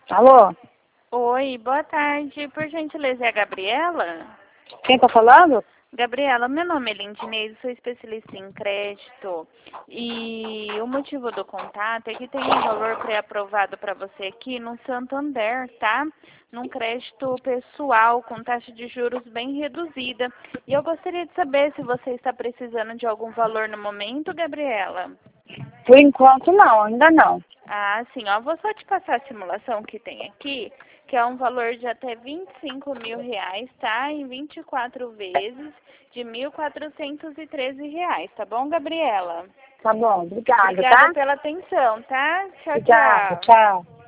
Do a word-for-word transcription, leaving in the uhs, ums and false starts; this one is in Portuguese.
Alô? Oi, boa tarde. Por gentileza, é a Gabriela? Quem tá falando? Gabriela, meu nome é Lindinei, sou especialista em crédito e o motivo do contato é que tem um valor pré-aprovado para você aqui no Santander, tá? Num crédito pessoal com taxa de juros bem reduzida. E eu gostaria de saber se você está precisando de algum valor no momento, Gabriela. Por enquanto não, ainda não. Ah, sim, ó, vou só te passar a simulação que tem aqui, que é um valor de até vinte e cinco mil reais, tá? Em vinte e quatro vezes de mil quatrocentos e treze reais, tá bom, Gabriela? Tá bom, obrigada, Obrigada tá? pela atenção, tá? Tchau, Obrigada, tchau. tchau.